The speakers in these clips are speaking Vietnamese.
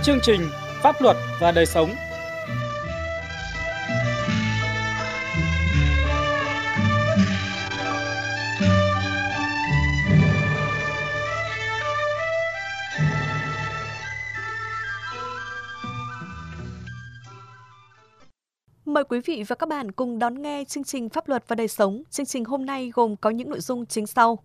Chương trình Pháp luật và đời sống. Mời quý vị và các bạn cùng đón nghe chương trình Pháp luật và đời sống. Chương trình hôm nay gồm có những nội dung chính sau.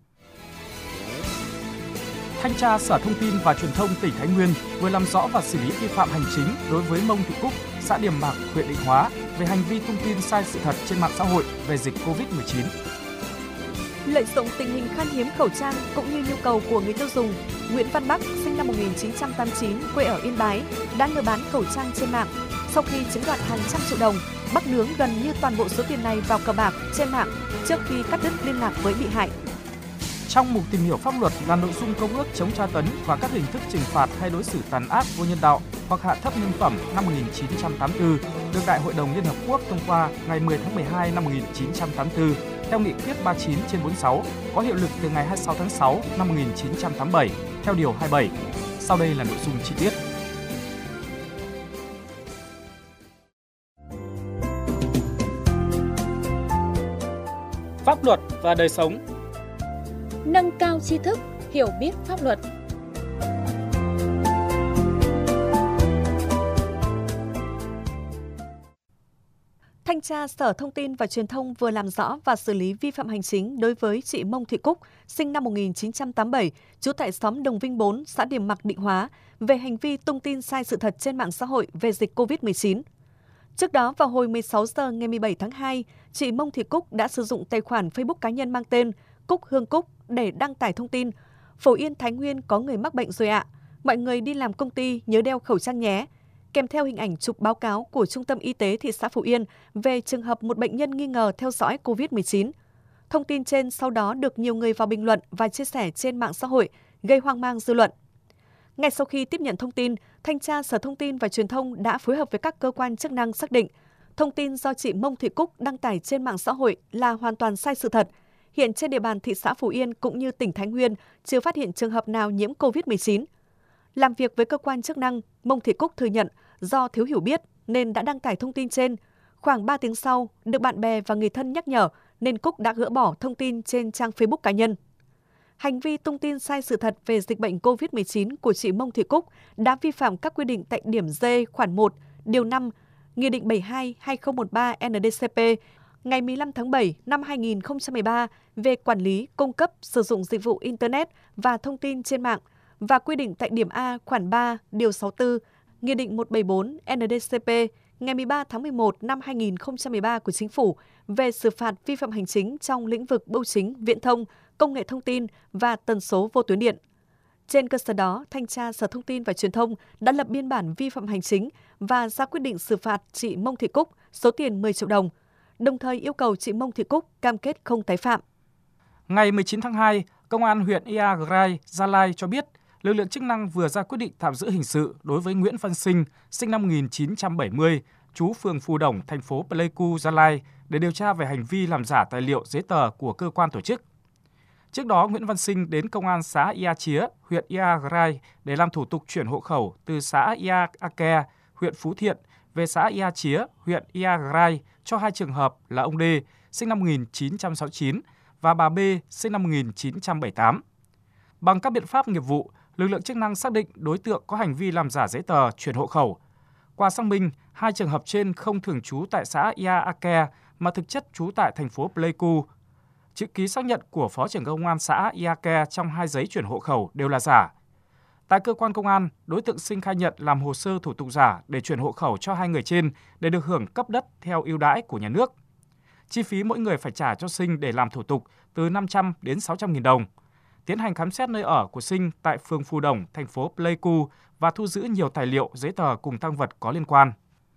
Thanh tra Sở Thông tin và Truyền thông tỉnh Thái Nguyên vừa làm rõ và xử lý vi phạm hành chính đối với Mông Thị Cúc, xã Điểm Mạc, huyện Định Hóa về hành vi thông tin sai sự thật trên mạng xã hội về dịch Covid-19. Lợi dụng tình hình khan hiếm khẩu trang cũng như nhu cầu của người tiêu dùng, Nguyễn Văn Bắc, sinh năm 1989, quê ở Yên Bái, đã lừa bán khẩu trang trên mạng. Sau khi chiếm đoạt hàng trăm triệu đồng, Bắc nướng gần như toàn bộ số tiền này vào cờ bạc trên mạng trước khi cắt đứt liên lạc với bị hại. Trong mục tìm hiểu pháp luật là nội dung công ước chống tra tấn và các hình thức trừng phạt hay đối xử tàn ác vô nhân đạo hoặc hạ thấp nhân phẩm năm 1984 được Đại hội đồng Liên Hợp Quốc thông qua ngày 10 tháng 12 năm 1984 theo nghị quyết 39/46 có hiệu lực từ ngày 26 tháng 6 năm 1987 theo điều 27. Sau đây là nội dung chi tiết. Pháp luật và đời sống. Nâng cao tri thức, hiểu biết pháp luật. Thanh tra Sở Thông tin và Truyền thông vừa làm rõ và xử lý vi phạm hành chính đối với chị Mông Thị Cúc, sinh năm 1987, trú tại xóm Đồng Vinh 4, xã Điểm Mạc, Định Hóa, về hành vi tung tin sai sự thật trên mạng xã hội về dịch Covid-19. Trước đó, vào hồi 16 giờ ngày 17 tháng 2, chị Mông Thị Cúc đã sử dụng tài khoản Facebook cá nhân mang tên Cúc Hương Cúc để đăng tải thông tin: Phổ Yên, Thái Nguyên có người mắc bệnh rồi ạ. Mọi người đi làm công ty nhớ đeo khẩu trang nhé. Kèm theo hình ảnh chụp báo cáo của Trung tâm Y tế thị xã Phổ Yên về trường hợp một bệnh nhân nghi ngờ theo dõi COVID-19. Thông tin trên sau đó được nhiều người vào bình luận và chia sẻ trên mạng xã hội, gây hoang mang dư luận. Ngay sau khi tiếp nhận thông tin, Thanh tra Sở Thông tin và Truyền thông đã phối hợp với các cơ quan chức năng xác định thông tin do chị Mông Thị Cúc đăng tải trên mạng xã hội là hoàn toàn sai sự thật. Hiện trên địa bàn thị xã Phú Yên cũng như tỉnh Thái Nguyên chưa phát hiện trường hợp nào nhiễm COVID-19. Làm việc với cơ quan chức năng, Mông Thị Cúc thừa nhận do thiếu hiểu biết nên đã đăng tải thông tin trên. Khoảng 3 tiếng sau, được bạn bè và người thân nhắc nhở nên Cúc đã gỡ bỏ thông tin trên trang Facebook cá nhân. Hành vi tung tin sai sự thật về dịch bệnh COVID-19 của chị Mông Thị Cúc đã vi phạm các quy định tại điểm D khoản 1, điều 5, Nghị định 72/2013 NDCP ngày 15 tháng 7 năm 2013 về quản lý, cung cấp, sử dụng dịch vụ Internet và thông tin trên mạng và quy định tại điểm A khoản 3, điều 64, Nghị định 174 NDCP ngày 13 tháng 11 năm 2013 của Chính phủ về xử phạt vi phạm hành chính trong lĩnh vực bưu chính, viễn thông, công nghệ thông tin và tần số vô tuyến điện. Trên cơ sở đó, Thanh tra Sở Thông tin và Truyền thông đã lập biên bản vi phạm hành chính và ra quyết định xử phạt chị Mông Thị Cúc số tiền 10 triệu đồng, đồng thời yêu cầu chị Mông Thị Cúc cam kết không tái phạm. Ngày 19 tháng 2, Công an huyện Iagrai, Gia Lai cho biết lực lượng chức năng vừa ra quyết định tạm giữ hình sự đối với Nguyễn Văn Sinh, sinh năm 1970, trú phường Phù Đổng, thành phố Pleiku, Gia Lai để điều tra về hành vi làm giả tài liệu giấy tờ của cơ quan tổ chức. Trước đó, Nguyễn Văn Sinh đến công an xã Ia Chía, huyện Iagrai để làm thủ tục chuyển hộ khẩu từ xã Ia Ake, huyện Phú Thiện về xã Ia Chía, huyện Iagrai cho hai trường hợp là ông D, sinh năm 1969 và bà B, sinh năm 1978. Bằng các biện pháp nghiệp vụ, lực lượng chức năng xác định đối tượng có hành vi làm giả giấy tờ chuyển hộ khẩu. Qua xác minh, hai trường hợp trên không thường trú tại xã Ia Ake mà thực chất trú tại thành phố Pleiku. Chữ ký xác nhận của Phó trưởng Công an xã Iake trong hai giấy chuyển hộ khẩu đều là giả. Tại cơ quan công an, đối tượng Sinh khai nhận làm hồ sơ thủ tục giả để chuyển hộ khẩu cho hai người trên để được hưởng cấp đất theo ưu đãi của nhà nước. Chi phí mỗi người phải trả cho Sinh để làm thủ tục từ 500 đến 600 nghìn đồng. Tiến hành khám xét nơi ở của Sinh tại phường Phù Đổng, thành phố Pleiku và thu giữ nhiều tài liệu, giấy tờ cùng tang vật có liên quan.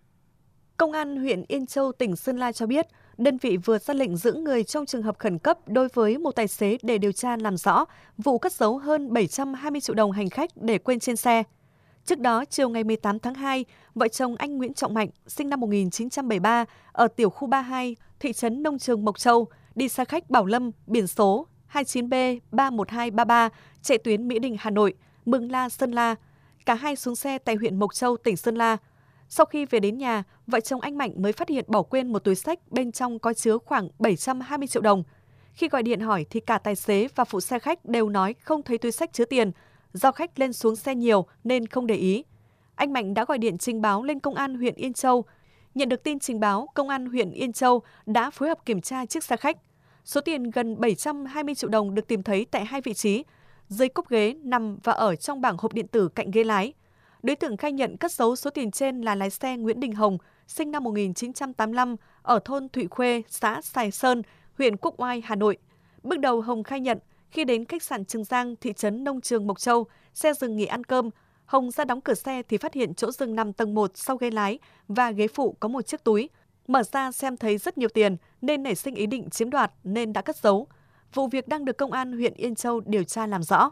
Công an huyện Yên Châu, tỉnh Sơn La cho biết, đơn vị vừa ra lệnh giữ người trong trường hợp khẩn cấp đối với một tài xế để điều tra làm rõ vụ cất giấu hơn 720 triệu đồng hành khách để quên trên xe. Trước đó, chiều ngày 18 tháng 2, vợ chồng anh Nguyễn Trọng Mạnh, sinh năm 1973, ở tiểu khu 32, thị trấn Nông Trường, Mộc Châu, đi xe khách Bảo Lâm, biển số 29B31233, chạy tuyến Mỹ Đình, Hà Nội, Mường La, Sơn La. Cả hai xuống xe tại huyện Mộc Châu, tỉnh Sơn La. Sau khi về đến nhà, vợ chồng anh Mạnh mới phát hiện bỏ quên một túi xách bên trong có chứa khoảng 720 triệu đồng. Khi gọi điện hỏi thì cả tài xế và phụ xe khách đều nói không thấy túi xách chứa tiền, do khách lên xuống xe nhiều nên không để ý. Anh Mạnh đã gọi điện trình báo lên công an huyện Yên Châu. Nhận được tin trình báo, công an huyện Yên Châu đã phối hợp kiểm tra chiếc xe khách. Số tiền gần 720 triệu đồng được tìm thấy tại hai vị trí, dưới cốp ghế nằm và ở trong bảng hộp điện tử cạnh ghế lái. Đối tượng khai nhận cất giấu số tiền trên là lái xe Nguyễn Đình Hồng, sinh năm 1985, ở thôn Thụy Khuê, xã Sài Sơn, huyện Quốc Oai, Hà Nội. Bước đầu Hồng khai nhận, khi đến khách sạn Trường Giang, thị trấn Nông Trường, Mộc Châu, xe dừng nghỉ ăn cơm. Hồng ra đóng cửa xe thì phát hiện chỗ dừng nằm tầng 1 sau ghế lái và ghế phụ có một chiếc túi. Mở ra xem thấy rất nhiều tiền nên nảy sinh ý định chiếm đoạt nên đã cất giấu. Vụ việc đang được công an huyện Yên Châu điều tra làm rõ.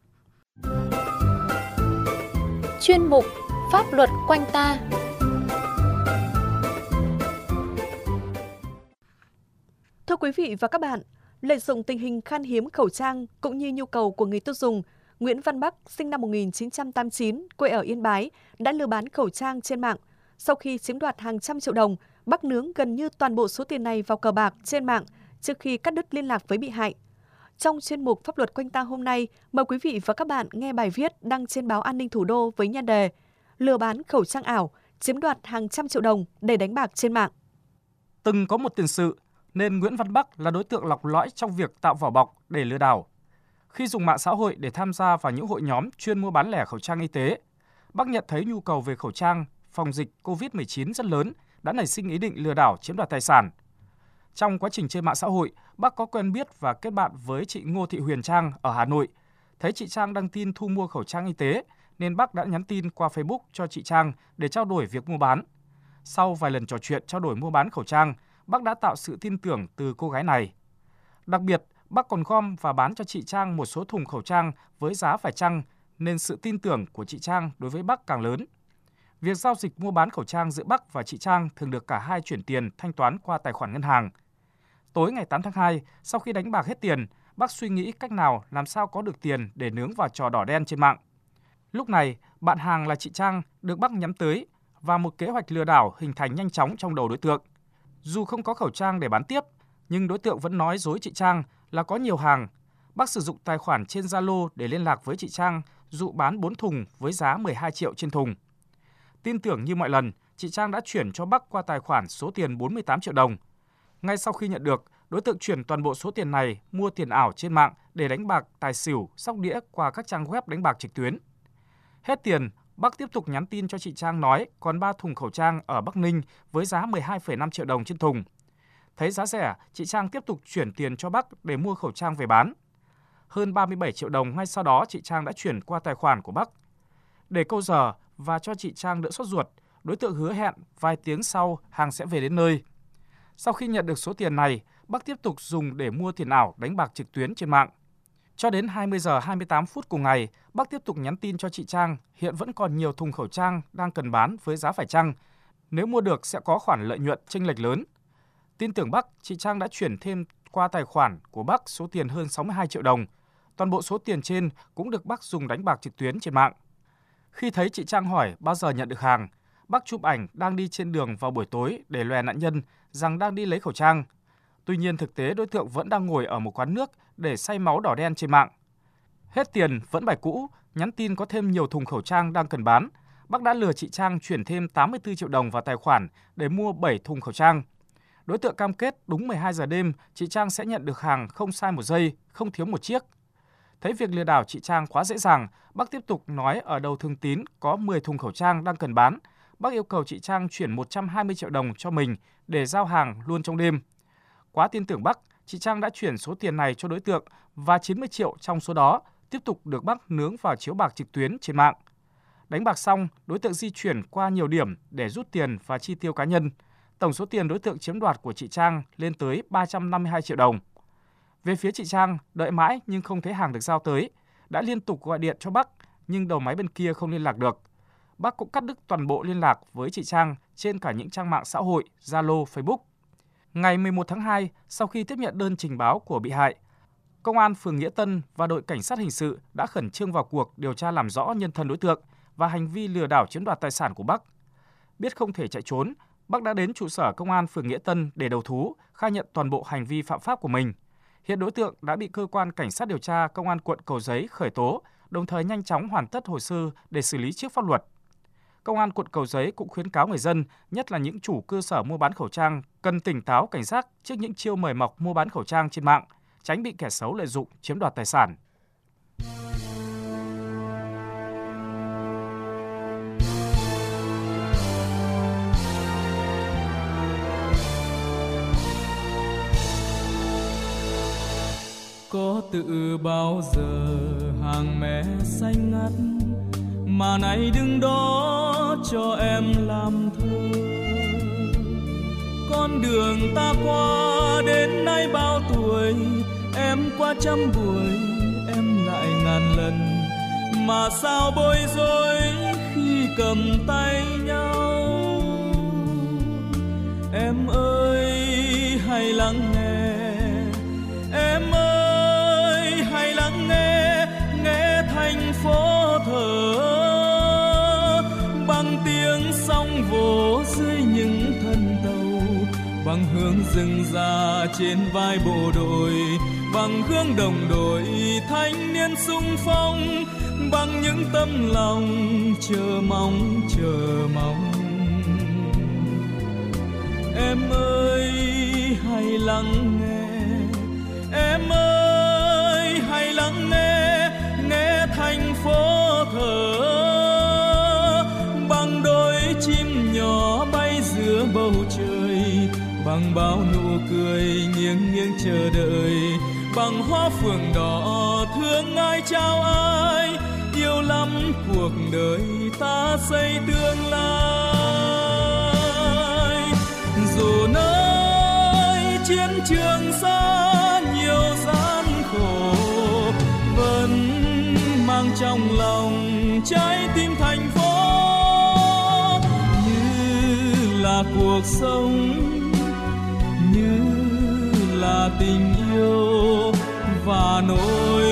Chuyên mục Pháp luật quanh ta. Thưa quý vị và các bạn, lợi dụng tình hình khan hiếm khẩu trang cũng như nhu cầu của người tiêu dùng, Nguyễn Văn Bắc, sinh năm 1989, quê ở Yên Bái, đã lừa bán khẩu trang trên mạng. Sau khi chiếm đoạt hàng trăm triệu đồng, Bắc nướng gần như toàn bộ số tiền này vào cờ bạc trên mạng trước khi cắt đứt liên lạc với bị hại. Trong chuyên mục Pháp luật quanh ta hôm nay, mời quý vị và các bạn nghe bài viết đăng trên báo An ninh Thủ đô với nhan đề Lừa bán khẩu trang ảo, chiếm đoạt hàng trăm triệu đồng để đánh bạc trên mạng. Từng có một tiền sự nên Nguyễn Văn Bắc là đối tượng lọc lõi trong việc tạo vỏ bọc để lừa đảo. Khi dùng mạng xã hội để tham gia vào những hội nhóm chuyên mua bán lẻ khẩu trang y tế, Bắc nhận thấy nhu cầu về khẩu trang phòng dịch COVID-19 rất lớn, đã nảy sinh ý định lừa đảo chiếm đoạt tài sản. Trong quá trình trên mạng xã hội, Bắc có quen biết và kết bạn với chị Ngô Thị Huyền Trang ở Hà Nội. Thấy chị Trang đăng tin thu mua khẩu trang y tế, nên Bắc đã nhắn tin qua Facebook cho chị Trang để trao đổi việc mua bán. Sau vài lần trò chuyện trao đổi mua bán khẩu trang, Bắc đã tạo sự tin tưởng từ cô gái này. Đặc biệt, Bắc còn gom và bán cho chị Trang một số thùng khẩu trang với giá phải chăng, nên sự tin tưởng của chị Trang đối với Bắc càng lớn. Việc giao dịch mua bán khẩu trang giữa Bắc và chị Trang thường được cả hai chuyển tiền thanh toán qua tài khoản ngân hàng. Tối ngày 8 tháng 2, sau khi đánh bạc hết tiền, Bắc suy nghĩ cách nào làm sao có được tiền để nướng vào trò đỏ đen trên mạng. Lúc này, bạn hàng là chị Trang được Bắc nhắm tới và một kế hoạch lừa đảo hình thành nhanh chóng trong đầu đối tượng. Dù không có khẩu trang để bán tiếp, nhưng đối tượng vẫn nói dối chị Trang là có nhiều hàng. Bắc sử dụng tài khoản trên Zalo để liên lạc với chị Trang, dụ bán 4 thùng với giá 12 triệu trên thùng. Tin tưởng như mọi lần, chị Trang đã chuyển cho Bắc qua tài khoản số tiền 48 triệu đồng. Ngay sau khi nhận được, đối tượng chuyển toàn bộ số tiền này mua tiền ảo trên mạng để đánh bạc tài xỉu, sóc đĩa qua các trang web đánh bạc trực tuyến. Hết tiền, Bắc tiếp tục nhắn tin cho chị Trang nói còn 3 thùng khẩu trang ở Bắc Ninh với giá 12,5 triệu đồng trên thùng. Thấy giá rẻ, chị Trang tiếp tục chuyển tiền cho Bắc để mua khẩu trang về bán. Hơn 37 triệu đồng ngay sau đó chị Trang đã chuyển qua tài khoản của Bắc. Để câu giờ và cho chị Trang đỡ sốt ruột, đối tượng hứa hẹn vài tiếng sau hàng sẽ về đến nơi. Sau khi nhận được số tiền này, Bắc tiếp tục dùng để mua tiền ảo đánh bạc trực tuyến trên mạng. Cho đến 20 giờ 28 phút cùng ngày, Bắc tiếp tục nhắn tin cho chị Trang hiện vẫn còn nhiều thùng khẩu trang đang cần bán với giá phải chăng. Nếu mua được sẽ có khoản lợi nhuận chênh lệch lớn. Tin tưởng Bắc, chị Trang đã chuyển thêm qua tài khoản của Bắc số tiền hơn 62 triệu đồng. Toàn bộ số tiền trên cũng được Bắc dùng đánh bạc trực tuyến trên mạng. Khi thấy chị Trang hỏi bao giờ nhận được hàng, Bắc chụp ảnh đang đi trên đường vào buổi tối để lòe nạn nhân rằng đang đi lấy khẩu trang. Tuy nhiên thực tế đối tượng vẫn đang ngồi ở một quán nước để say máu đỏ đen trên mạng. Hết tiền vẫn bài cũ, nhắn tin có thêm nhiều thùng khẩu trang đang cần bán. Bắc đã lừa chị Trang chuyển thêm 84 triệu đồng vào tài khoản để mua 7 thùng khẩu trang. Đối tượng cam kết đúng 12 giờ đêm, chị Trang sẽ nhận được hàng không sai một giây, không thiếu một chiếc. Thấy việc lừa đảo chị Trang quá dễ dàng, Bắc tiếp tục nói ở đầu thương tín có 10 thùng khẩu trang đang cần bán. Bắc yêu cầu chị Trang chuyển 120 triệu đồng cho mình để giao hàng luôn trong đêm. Quá tin tưởng Bắc, chị Trang đã chuyển số tiền này cho đối tượng và 90 triệu trong số đó tiếp tục được Bắc nướng vào chiếu bạc trực tuyến trên mạng. Đánh bạc xong, đối tượng di chuyển qua nhiều điểm để rút tiền và chi tiêu cá nhân. Tổng số tiền đối tượng chiếm đoạt của chị Trang lên tới 352 triệu đồng. Về phía chị Trang, đợi mãi nhưng không thấy hàng được giao tới. Đã liên tục gọi điện cho Bắc nhưng đầu máy bên kia không liên lạc được. Bắc cũng cắt đứt toàn bộ liên lạc với chị Trang trên cả những trang mạng xã hội, Zalo, Facebook. Ngày 11 tháng 2, sau khi tiếp nhận đơn trình báo của bị hại, Công an phường Nghĩa Tân và đội cảnh sát hình sự đã khẩn trương vào cuộc điều tra làm rõ nhân thân đối tượng và hành vi lừa đảo chiếm đoạt tài sản của Bắc. Biết không thể chạy trốn, Bắc đã đến trụ sở công an phường Nghĩa Tân để đầu thú, khai nhận toàn bộ hành vi phạm pháp của mình. Hiện đối tượng đã bị cơ quan cảnh sát điều tra công an quận Cầu Giấy khởi tố, đồng thời nhanh chóng hoàn tất hồ sơ để xử lý trước pháp luật. Công an quận Cầu Giấy cũng khuyến cáo người dân, nhất là những chủ cơ sở mua bán khẩu trang, cần tỉnh táo cảnh giác trước những chiêu mời mọc mua bán khẩu trang trên mạng, tránh bị kẻ xấu lợi dụng chiếm đoạt tài sản. Có tự bao giờ hàng mẹ xanh ngắt mà nay đứng đó cho em làm thơ. Con đường ta qua đến nay bao tuổi, em qua trăm buổi, em lại ngàn lần. Mà sao bối rối khi cầm tay nhau. Em ơi hãy lắng nghe, em ơi hãy lắng nghe, nghe thành phố thở bằng tiếng sóng vỗ dưới những thân tàu, bằng hương rừng già trên vai bộ đội, bằng hương đồng đội thanh niên xung phong, bằng những tấm lòng chờ mong chờ mong. Em ơi hãy lắng nghe, em ơi hãy lắng nghe, nghe thành phố thở bằng đôi chim nhỏ bay giữa bầu trời, bằng bao nụ cười nghiêng nghiêng chờ đợi, bằng hoa phượng đỏ thương ai trao ai, yêu lắm cuộc đời ta xây tương lai. Dù nơi chiến trường xa nhiều gian khổ, vẫn mang trong lòng trái tim thành phố, như là cuộc sống, như là tình yêu và nỗi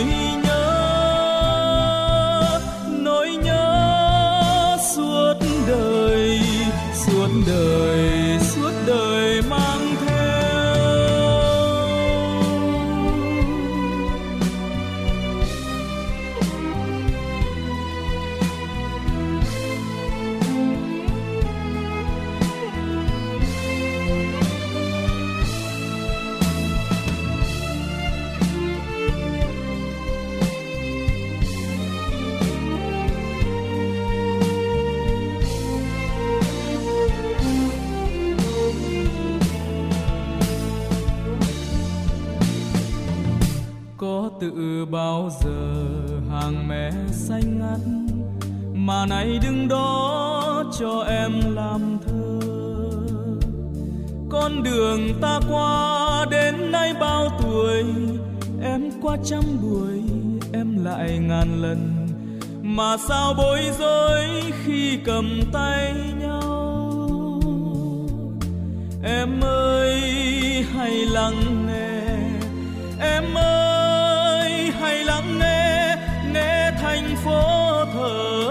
nhớ suốt đời, suốt đời, suốt đời mang theo. Có tự bao giờ hàng mẹ xanh ngắt mà nay đứng đó cho em làm thơ. Con đường ta qua đến nay bao tuổi, em qua trăm buổi, em lại ngàn lần. Mà sao bối rối khi cầm tay nhau. Em ơi hãy lắng nghe, em ơi hãy lắng nghe, nghe thành phố thở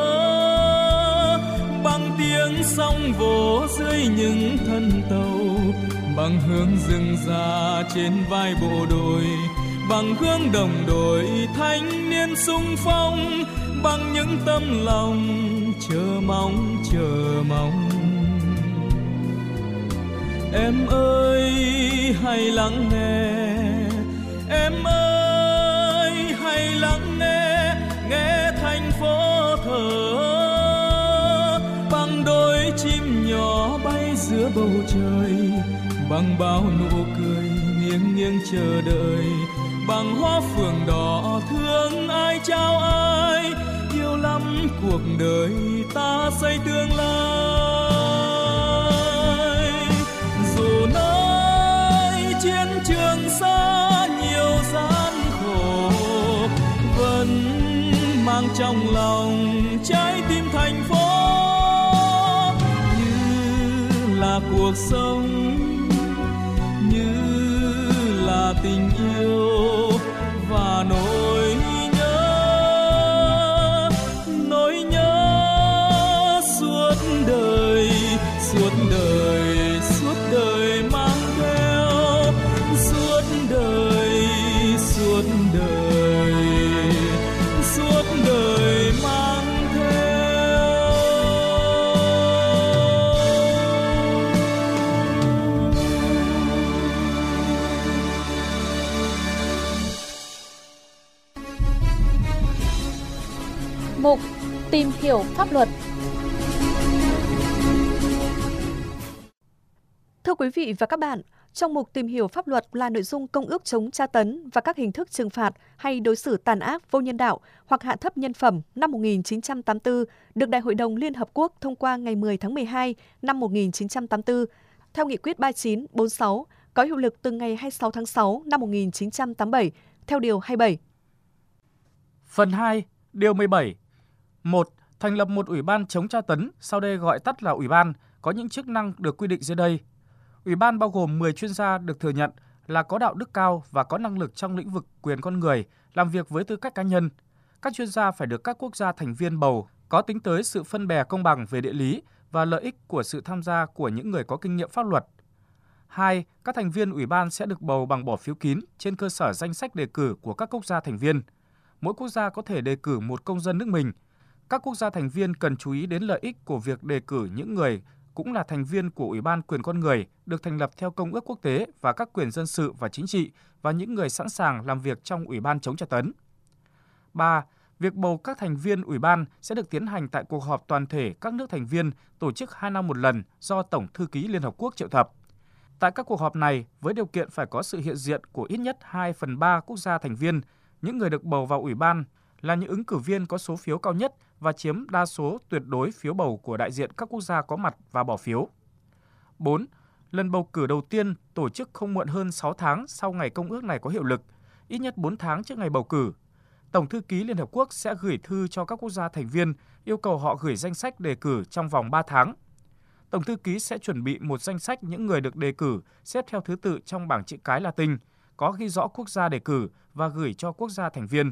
bằng tiếng sóng vỗ dưới những thân tàu, bằng hương rừng già trên vai bộ đội, bằng hương đồng đội thanh niên xung phong, bằng những tấm lòng chờ mong chờ mong. Em ơi hãy lắng nghe, em ơi hãy lắng nghe, nghe thành phố thở bằng đôi chim nhỏ bay giữa bầu trời, bằng bao nụ cười nghiêng nghiêng chờ đợi, bằng hoa phượng đỏ thương ai trao ai, yêu lắm cuộc đời ta xây tương lai. Dù nơi chiến trường xa nhiều gian khổ, vẫn mang trong lòng trái tim thành phố, như là cuộc sống, như là tình yêu và nỗi nhớ Mục Tìm hiểu pháp luật. Thưa quý vị và các bạn, trong mục Tìm hiểu pháp luật là nội dung Công ước chống tra tấn và các hình thức trừng phạt hay đối xử tàn ác vô nhân đạo hoặc hạ thấp nhân phẩm năm 1984 được Đại hội đồng Liên Hợp Quốc thông qua ngày 10 tháng 12 năm 1984 theo Nghị quyết 3946 có hiệu lực từ ngày 26 tháng 6 năm 1987 theo Điều 27. Phần 2, Điều 17. 1. Thành lập một ủy ban chống tra tấn, sau đây gọi tắt là ủy ban, có những chức năng được quy định dưới đây. Ủy ban bao gồm 10 chuyên gia được thừa nhận là có đạo đức cao và có năng lực trong lĩnh vực quyền con người, làm việc với tư cách cá nhân. Các chuyên gia phải được các quốc gia thành viên bầu, có tính tới sự phân bè công bằng về địa lý và lợi ích của sự tham gia của những người có kinh nghiệm pháp luật. 2. Các thành viên ủy ban sẽ được bầu bằng bỏ phiếu kín trên cơ sở danh sách đề cử của các quốc gia thành viên. Mỗi quốc gia có thể đề cử một công dân nước mình. Các quốc gia thành viên cần chú ý đến lợi ích của việc đề cử những người cũng là thành viên của Ủy ban quyền con người được thành lập theo Công ước quốc tế và các quyền dân sự và chính trị và những người sẵn sàng làm việc trong Ủy ban chống tra tấn. 3. Việc bầu các thành viên Ủy ban sẽ được tiến hành tại cuộc họp toàn thể các nước thành viên tổ chức 2 năm một lần do Tổng thư ký Liên Hợp Quốc triệu tập. Tại các cuộc họp này, với điều kiện phải có sự hiện diện của ít nhất 2/3 quốc gia thành viên, những người được bầu vào Ủy ban là những ứng cử viên có số phiếu cao nhất và chiếm đa số tuyệt đối phiếu bầu của đại diện các quốc gia có mặt và bỏ phiếu. 4. Lần bầu cử đầu tiên tổ chức không muộn hơn 6 tháng sau ngày công ước này có hiệu lực, ít nhất 4 tháng trước ngày bầu cử. Tổng thư ký Liên Hợp Quốc sẽ gửi thư cho các quốc gia thành viên, yêu cầu họ gửi danh sách đề cử trong vòng 3 tháng. Tổng thư ký sẽ chuẩn bị một danh sách những người được đề cử xếp theo thứ tự trong bảng chữ cái Latin, có ghi rõ quốc gia đề cử và gửi cho quốc gia thành viên.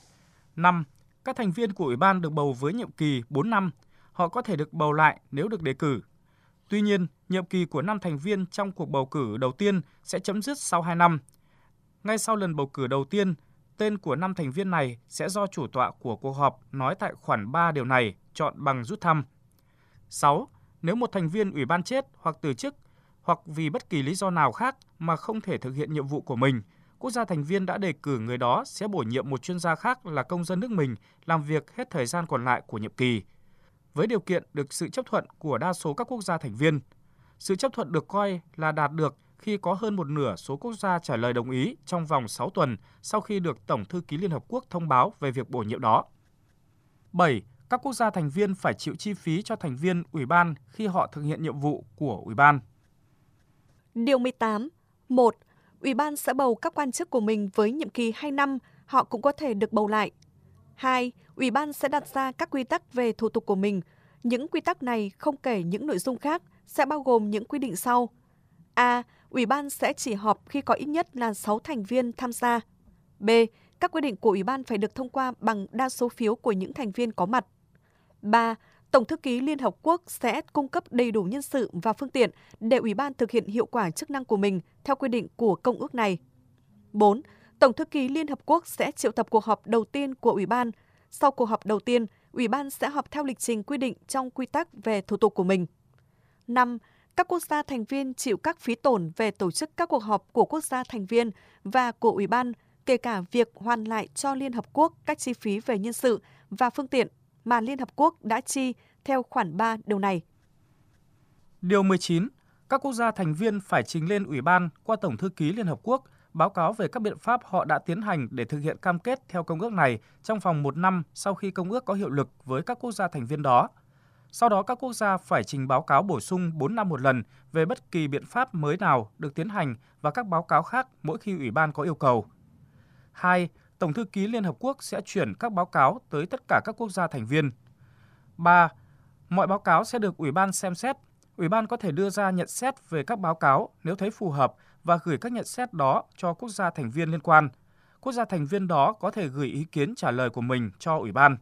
5. Các thành viên của Ủy ban được bầu với nhiệm kỳ 4 năm. Họ có thể được bầu lại nếu được đề cử. Tuy nhiên, nhiệm kỳ của 5 thành viên trong cuộc bầu cử đầu tiên sẽ chấm dứt sau 2 năm. Ngay sau lần bầu cử đầu tiên, tên của 5 thành viên này sẽ do chủ tọa của cuộc họp nói tại khoản 3 điều này chọn bằng rút thăm. 6. Nếu một thành viên Ủy ban chết hoặc từ chức hoặc vì bất kỳ lý do nào khác mà không thể thực hiện nhiệm vụ của mình, quốc gia thành viên đã đề cử người đó sẽ bổ nhiệm một chuyên gia khác là công dân nước mình làm việc hết thời gian còn lại của nhiệm kỳ, với điều kiện được sự chấp thuận của đa số các quốc gia thành viên. Sự chấp thuận được coi là đạt được khi có hơn một nửa số quốc gia trả lời đồng ý trong vòng 6 tuần sau khi được Tổng thư ký Liên Hợp Quốc thông báo về việc bổ nhiệm đó. 7. Các quốc gia thành viên phải chịu chi phí cho thành viên Ủy ban khi họ thực hiện nhiệm vụ của Ủy ban. Điều 18. 1. Ủy ban sẽ bầu các quan chức của mình với nhiệm kỳ 2 năm, họ cũng có thể được bầu lại. 2. Ủy ban sẽ đặt ra các quy tắc về thủ tục của mình. Những quy tắc này không kể những nội dung khác, sẽ bao gồm những quy định sau. A. Ủy ban sẽ chỉ họp khi có ít nhất là 6 thành viên tham gia. B. Các quy định của Ủy ban phải được thông qua bằng đa số phiếu của những thành viên có mặt. 3. Tổng thư ký Liên Hợp Quốc sẽ cung cấp đầy đủ nhân sự và phương tiện để Ủy ban thực hiện hiệu quả chức năng của mình theo quy định của công ước này. 4. Tổng thư ký Liên Hợp Quốc sẽ triệu tập cuộc họp đầu tiên của Ủy ban. Sau cuộc họp đầu tiên, Ủy ban sẽ họp theo lịch trình quy định trong quy tắc về thủ tục của mình. 5. Các quốc gia thành viên chịu các phí tổn về tổ chức các cuộc họp của quốc gia thành viên và của Ủy ban, kể cả việc hoàn lại cho Liên Hợp Quốc các chi phí về nhân sự và phương tiện mà Liên Hợp Quốc đã chi theo khoản 3 điều này. Điều 19. Các quốc gia thành viên phải trình lên Ủy ban qua Tổng thư ký Liên Hợp Quốc báo cáo về các biện pháp họ đã tiến hành để thực hiện cam kết theo công ước này trong vòng 1 năm sau khi công ước có hiệu lực với các quốc gia thành viên đó. Sau đó, các quốc gia phải trình báo cáo bổ sung 4 năm một lần về bất kỳ biện pháp mới nào được tiến hành và các báo cáo khác mỗi khi Ủy ban có yêu cầu. 2. Tổng thư ký Liên Hợp Quốc sẽ chuyển các báo cáo tới tất cả các quốc gia thành viên. 3. Mọi báo cáo sẽ được Ủy ban xem xét. Ủy ban có thể đưa ra nhận xét về các báo cáo nếu thấy phù hợp và gửi các nhận xét đó cho quốc gia thành viên liên quan. Quốc gia thành viên đó có thể gửi ý kiến trả lời của mình cho Ủy ban.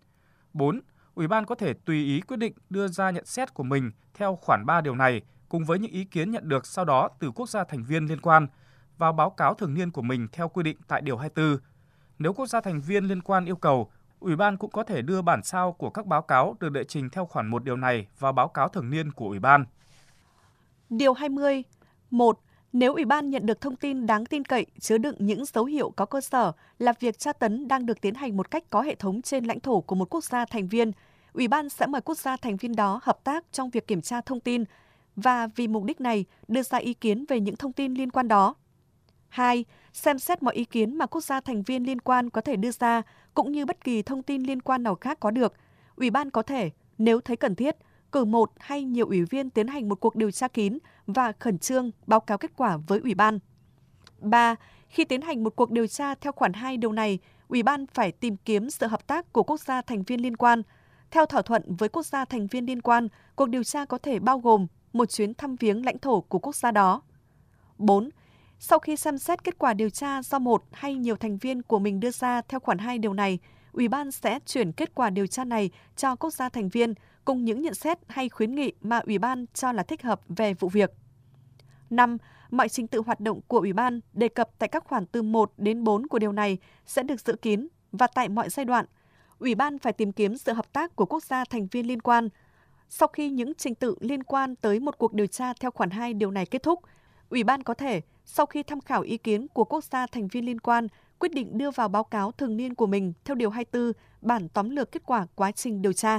4. Ủy ban có thể tùy ý quyết định đưa ra nhận xét của mình theo khoản 3 điều này cùng với những ý kiến nhận được sau đó từ quốc gia thành viên liên quan vào báo cáo thường niên của mình theo quy định tại Điều 24. Nếu quốc gia thành viên liên quan yêu cầu, Ủy ban cũng có thể đưa bản sao của các báo cáo được đệ trình theo khoản 1 điều này vào báo cáo thường niên của Ủy ban. Điều 20. 1. Nếu Ủy ban nhận được thông tin đáng tin cậy chứa đựng những dấu hiệu có cơ sở là việc tra tấn đang được tiến hành một cách có hệ thống trên lãnh thổ của một quốc gia thành viên, Ủy ban sẽ mời quốc gia thành viên đó hợp tác trong việc kiểm tra thông tin và vì mục đích này đưa ra ý kiến về những thông tin liên quan đó. 2. Xem xét mọi ý kiến mà quốc gia thành viên liên quan có thể đưa ra, cũng như bất kỳ thông tin liên quan nào khác có được. Ủy ban có thể, nếu thấy cần thiết, cử một hay nhiều ủy viên tiến hành một cuộc điều tra kín và khẩn trương báo cáo kết quả với Ủy ban. 3. Khi tiến hành một cuộc điều tra theo khoản 2 điều này, Ủy ban phải tìm kiếm sự hợp tác của quốc gia thành viên liên quan. Theo thỏa thuận với quốc gia thành viên liên quan, cuộc điều tra có thể bao gồm một chuyến thăm viếng lãnh thổ của quốc gia đó. 4. Sau khi xem xét kết quả điều tra do một hay nhiều thành viên của mình đưa ra theo khoản 2 điều này, Ủy ban sẽ chuyển kết quả điều tra này cho quốc gia thành viên cùng những nhận xét hay khuyến nghị mà Ủy ban cho là thích hợp về vụ việc. 5. Mọi trình tự hoạt động của Ủy ban đề cập tại các khoản từ 1 đến 4 của điều này sẽ được giữ kín và tại mọi giai đoạn, Ủy ban phải tìm kiếm sự hợp tác của quốc gia thành viên liên quan. Sau khi những trình tự liên quan tới một cuộc điều tra theo khoản 2 điều này kết thúc, Ủy ban có thể, sau khi tham khảo ý kiến của quốc gia thành viên liên quan, quyết định đưa vào báo cáo thường niên của mình theo Điều 24 bản tóm lược kết quả quá trình điều tra.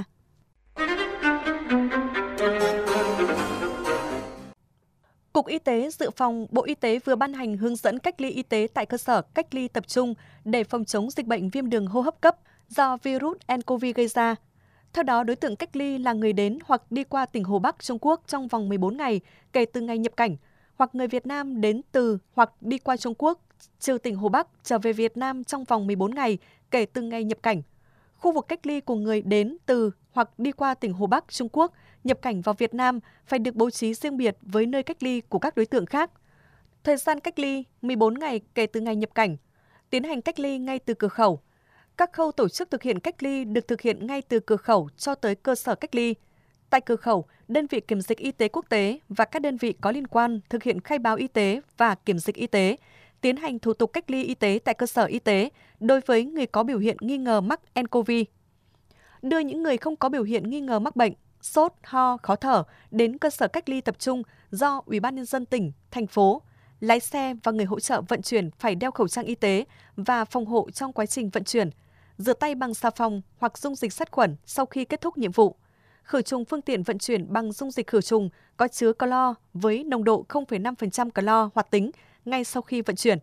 Cục Y tế Dự phòng Bộ Y tế vừa ban hành hướng dẫn cách ly y tế tại cơ sở cách ly tập trung để phòng chống dịch bệnh viêm đường hô hấp cấp do virus nCoV gây ra. Theo đó, đối tượng cách ly là người đến hoặc đi qua tỉnh Hồ Bắc, Trung Quốc trong vòng 14 ngày kể từ ngày nhập cảnh, hoặc người Việt Nam đến từ hoặc đi qua Trung Quốc, trừ tỉnh Hồ Bắc, trở về Việt Nam trong vòng 14 ngày kể từ ngày nhập cảnh. Khu vực cách ly của người đến từ hoặc đi qua tỉnh Hồ Bắc, Trung Quốc, nhập cảnh vào Việt Nam phải được bố trí riêng biệt với nơi cách ly của các đối tượng khác. Thời gian cách ly 14 ngày kể từ ngày nhập cảnh, tiến hành cách ly ngay từ cửa khẩu. Các khâu tổ chức thực hiện cách ly được thực hiện ngay từ cửa khẩu cho tới cơ sở cách ly. Tại cửa khẩu, đơn vị kiểm dịch y tế quốc tế và các đơn vị có liên quan thực hiện khai báo y tế và kiểm dịch y tế, tiến hành thủ tục cách ly y tế tại cơ sở y tế đối với người có biểu hiện nghi ngờ mắc nCoV. Đưa những người không có biểu hiện nghi ngờ mắc bệnh, sốt, ho, khó thở đến cơ sở cách ly tập trung do Ủy ban Nhân dân tỉnh, thành phố. Lái xe và người hỗ trợ vận chuyển phải đeo khẩu trang y tế và phòng hộ trong quá trình vận chuyển, rửa tay bằng xà phòng hoặc dung dịch sát khuẩn sau khi kết thúc nhiệm vụ. Khử trùng phương tiện vận chuyển bằng dung dịch khử trùng có chứa clo với nồng độ 0,5% clo hoạt tính ngay sau khi vận chuyển.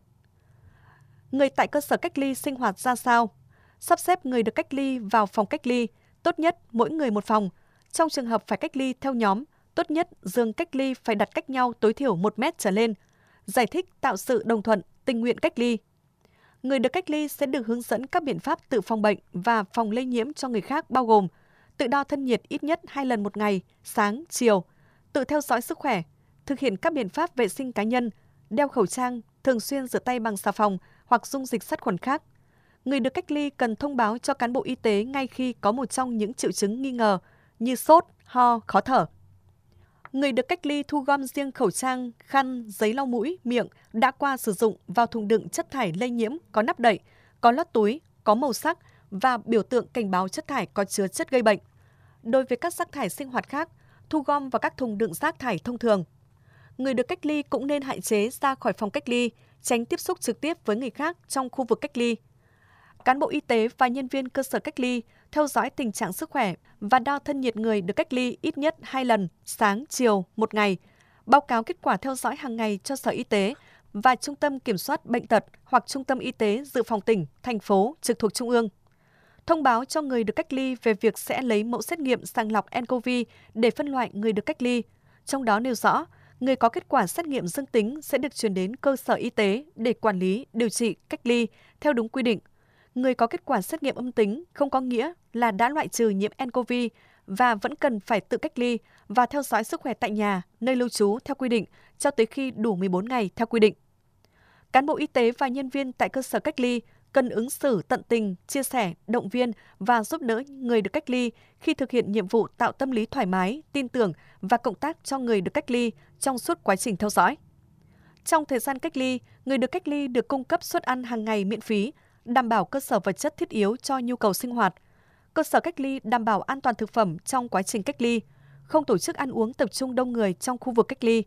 Người tại cơ sở cách ly sinh hoạt ra sao? Sắp xếp người được cách ly vào phòng cách ly, tốt nhất mỗi người một phòng. Trong trường hợp phải cách ly theo nhóm, tốt nhất giường cách ly phải đặt cách nhau tối thiểu 1 mét trở lên. Giải thích tạo sự đồng thuận, tình nguyện cách ly. Người được cách ly sẽ được hướng dẫn các biện pháp tự phòng bệnh và phòng lây nhiễm cho người khác bao gồm tự đo thân nhiệt ít nhất 2 lần một ngày, sáng, chiều, tự theo dõi sức khỏe, thực hiện các biện pháp vệ sinh cá nhân, đeo khẩu trang, thường xuyên rửa tay bằng xà phòng hoặc dung dịch sát khuẩn khác. Người được cách ly cần thông báo cho cán bộ y tế ngay khi có một trong những triệu chứng nghi ngờ như sốt, ho, khó thở. Người được cách ly thu gom riêng khẩu trang, khăn, giấy lau mũi, miệng đã qua sử dụng vào thùng đựng chất thải lây nhiễm có nắp đậy, có lót túi, có màu sắc và biểu tượng cảnh báo chất thải có chứa chất gây bệnh. Đối với các rác thải sinh hoạt khác, thu gom vào các thùng đựng rác thải thông thường. Người được cách ly cũng nên hạn chế ra khỏi phòng cách ly, tránh tiếp xúc trực tiếp với người khác trong khu vực cách ly. Cán bộ y tế và nhân viên cơ sở cách ly theo dõi tình trạng sức khỏe và đo thân nhiệt người được cách ly ít nhất 2 lần, sáng, chiều, một ngày. Báo cáo kết quả theo dõi hàng ngày cho Sở Y tế và Trung tâm Kiểm soát Bệnh tật hoặc Trung tâm Y tế Dự phòng tỉnh, thành phố trực thuộc Trung ương. Thông báo cho người được cách ly về việc sẽ lấy mẫu xét nghiệm sàng lọc nCoV để phân loại người được cách ly. Trong đó nêu rõ, người có kết quả xét nghiệm dương tính sẽ được chuyển đến cơ sở y tế để quản lý, điều trị, cách ly theo đúng quy định. Người có kết quả xét nghiệm âm tính không có nghĩa là đã loại trừ nhiễm nCoV và vẫn cần phải tự cách ly và theo dõi sức khỏe tại nhà, nơi lưu trú theo quy định cho tới khi đủ 14 ngày theo quy định. Cán bộ y tế và nhân viên tại cơ sở cách ly cần ứng xử tận tình, chia sẻ, động viên và giúp đỡ người được cách ly khi thực hiện nhiệm vụ tạo tâm lý thoải mái, tin tưởng và cộng tác cho người được cách ly trong suốt quá trình theo dõi. Trong thời gian cách ly, người được cách ly được cung cấp suất ăn hàng ngày miễn phí, đảm bảo cơ sở vật chất thiết yếu cho nhu cầu sinh hoạt. Cơ sở cách ly đảm bảo an toàn thực phẩm trong quá trình cách ly, không tổ chức ăn uống tập trung đông người trong khu vực cách ly,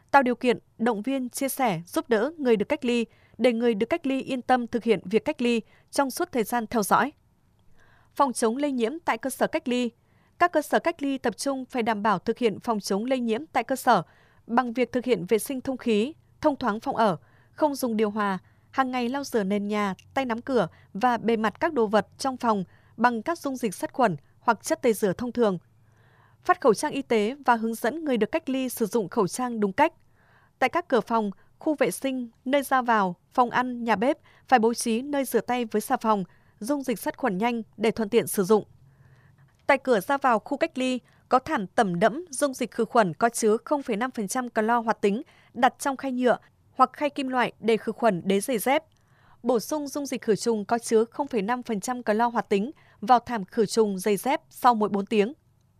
tạo điều kiện, động viên, chia sẻ, giúp đỡ người được cách ly để người được cách ly yên tâm thực hiện việc cách ly trong suốt thời gian theo dõi. Phòng chống lây nhiễm tại cơ sở cách ly. Các cơ sở cách ly tập trung phải đảm bảo thực hiện phòng chống lây nhiễm tại cơ sở bằng việc thực hiện vệ sinh thông khí, thông thoáng phòng ở, không dùng điều hòa, hàng ngày lau rửa nền nhà, tay nắm cửa và bề mặt các đồ vật trong phòng bằng các dung dịch sát khuẩn hoặc chất tẩy rửa thông thường. Phát khẩu trang y tế và hướng dẫn người được cách ly sử dụng khẩu trang đúng cách. Tại các cửa phòng, khu vệ sinh, nơi ra vào, phòng ăn, nhà bếp phải bố trí nơi rửa tay với xà phòng, dung dịch sát khuẩn nhanh để thuận tiện sử dụng. Tại cửa ra vào khu cách ly, có thảm tẩm đẫm dung dịch khử khuẩn có chứa 0,5% clo hoạt tính đặt trong khay nhựa hoặc khay kim loại để khử khuẩn đế giày dép. Bổ sung dung dịch khử trùng có chứa 0,5% clo hoạt tính vào thảm khử trùng giày dép sau mỗi 4 tiếng.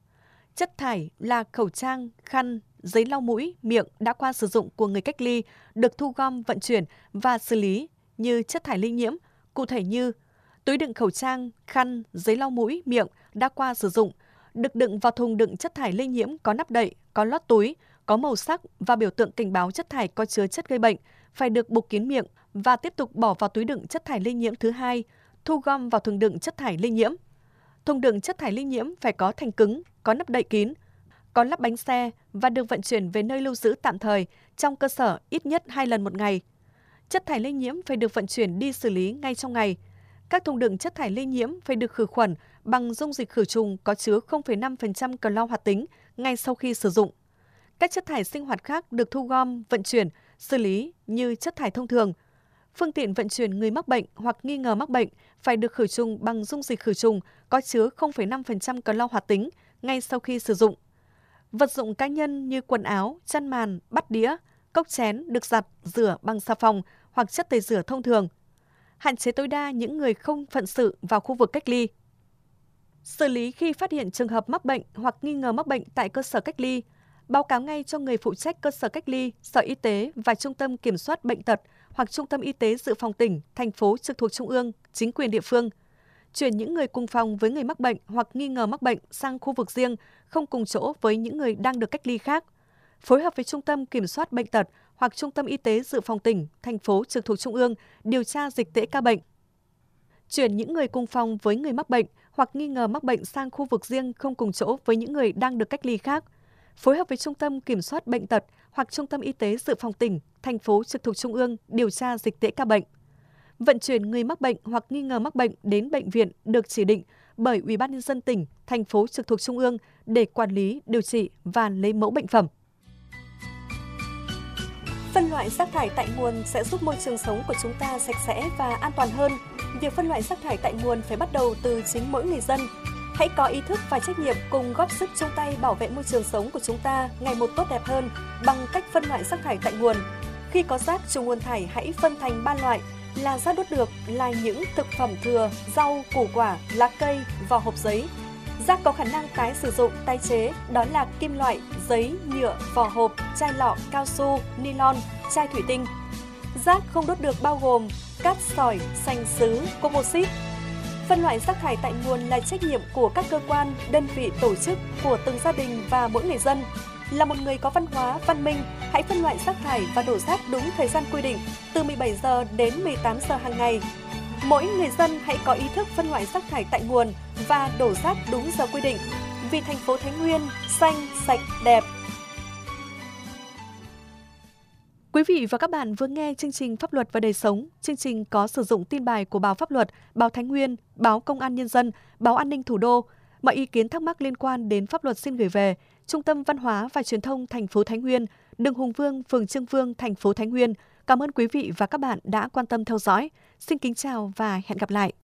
Chất thải là khẩu trang, khăn, giấy lau mũi, miệng đã qua sử dụng của người cách ly được thu gom, vận chuyển và xử lý như chất thải lây nhiễm, cụ thể như túi đựng khẩu trang, khăn, giấy lau mũi, miệng đã qua sử dụng, được đựng vào thùng đựng chất thải lây nhiễm có nắp đậy, có lót túi, có màu sắc và biểu tượng cảnh báo chất thải có chứa chất gây bệnh, phải được buộc kín miệng và tiếp tục bỏ vào túi đựng chất thải lây nhiễm thứ hai, thu gom vào thùng đựng chất thải lây nhiễm. Thùng đựng chất thải lây nhiễm phải có thành cứng, có nắp đậy kín, có lắp bánh xe và được vận chuyển về nơi lưu giữ tạm thời trong cơ sở ít nhất 2 lần một ngày. Chất thải lây nhiễm phải được vận chuyển đi xử lý ngay trong ngày. Các thùng đựng chất thải lây nhiễm phải được khử khuẩn bằng dung dịch khử trùng có chứa 0,5% clo hoạt tính ngay sau khi sử dụng. Các chất thải sinh hoạt khác được thu gom, vận chuyển, xử lý như chất thải thông thường. Phương tiện vận chuyển người mắc bệnh hoặc nghi ngờ mắc bệnh phải được khử trùng bằng dung dịch khử trùng có chứa 0,5% clo hoạt tính ngay sau khi sử dụng. Vật dụng cá nhân như quần áo, chăn màn, bát đĩa, cốc chén được giặt, rửa bằng xà phòng hoặc chất tẩy rửa thông thường. Hạn chế tối đa những người không phận sự vào khu vực cách ly. Xử lý khi phát hiện trường hợp mắc bệnh hoặc nghi ngờ mắc bệnh tại cơ sở cách ly, báo cáo ngay cho người phụ trách cơ sở cách ly, Sở Y tế và Trung tâm Kiểm soát Bệnh tật hoặc Trung tâm Y tế Dự phòng tỉnh, thành phố trực thuộc Trung ương, chính quyền địa phương. Chuyển những người cùng phòng với người mắc bệnh hoặc nghi ngờ mắc bệnh sang khu vực riêng, không cùng chỗ với những người đang được cách ly khác. Phối hợp với Trung tâm Kiểm soát Bệnh tật hoặc Trung tâm Y tế Dự phòng tỉnh, thành phố trực thuộc Trung ương điều tra dịch tễ ca bệnh. Chuyển những người cùng phòng với người mắc bệnh hoặc nghi ngờ mắc bệnh sang khu vực riêng không cùng chỗ với những người đang được cách ly khác. Phối hợp với Trung tâm Kiểm soát Bệnh tật hoặc Trung tâm Y tế Dự phòng tỉnh, thành phố trực thuộc Trung ương điều tra dịch tễ ca bệnh. Vận chuyển người mắc bệnh hoặc nghi ngờ mắc bệnh đến bệnh viện được chỉ định bởi Ủy ban nhân dân tỉnh, thành phố trực thuộc Trung ương để quản lý, điều trị và lấy mẫu bệnh phẩm. Phân loại rác thải tại nguồn sẽ giúp môi trường sống của chúng ta sạch sẽ và an toàn hơn. Việc phân loại rác thải tại nguồn phải bắt đầu từ chính mỗi người dân. Hãy có ý thức và trách nhiệm cùng góp sức chung tay bảo vệ môi trường sống của chúng ta ngày một tốt đẹp hơn bằng cách phân loại rác thải tại nguồn. Khi có rác trùng nguồn thải hãy phân thành 3 loại là rác đốt được là những thực phẩm thừa, rau, củ quả, lá cây, vỏ hộp giấy. Rác có khả năng tái sử dụng, tái chế đó là kim loại, giấy, nhựa, vỏ hộp, chai lọ, cao su, nylon, chai thủy tinh. Rác không đốt được bao gồm cát sỏi, sành sứ, composite. Phân loại rác thải tại nguồn là trách nhiệm của các cơ quan, đơn vị, tổ chức, của từng gia đình và mỗi người dân. Là một người có văn hóa, văn minh, hãy phân loại rác thải và đổ rác đúng thời gian quy định, từ 17 giờ đến 18 giờ hàng ngày. Mỗi người dân hãy có ý thức phân loại rác thải tại nguồn và đổ rác đúng giờ quy định. Vì thành phố Thái Nguyên xanh, sạch, đẹp. Quý vị và các bạn vừa nghe chương trình Pháp luật và đời sống. Chương trình có sử dụng tin bài của báo Pháp luật, báo Thái Nguyên, báo Công an Nhân dân, báo An ninh Thủ đô. Mọi ý kiến thắc mắc liên quan đến pháp luật xin gửi về Trung tâm Văn hóa và Truyền thông thành phố Thái Nguyên, đường Hùng Vương, phường Trương Vương, thành phố Thái Nguyên. Cảm ơn quý vị và các bạn đã quan tâm theo dõi. Xin kính chào và hẹn gặp lại.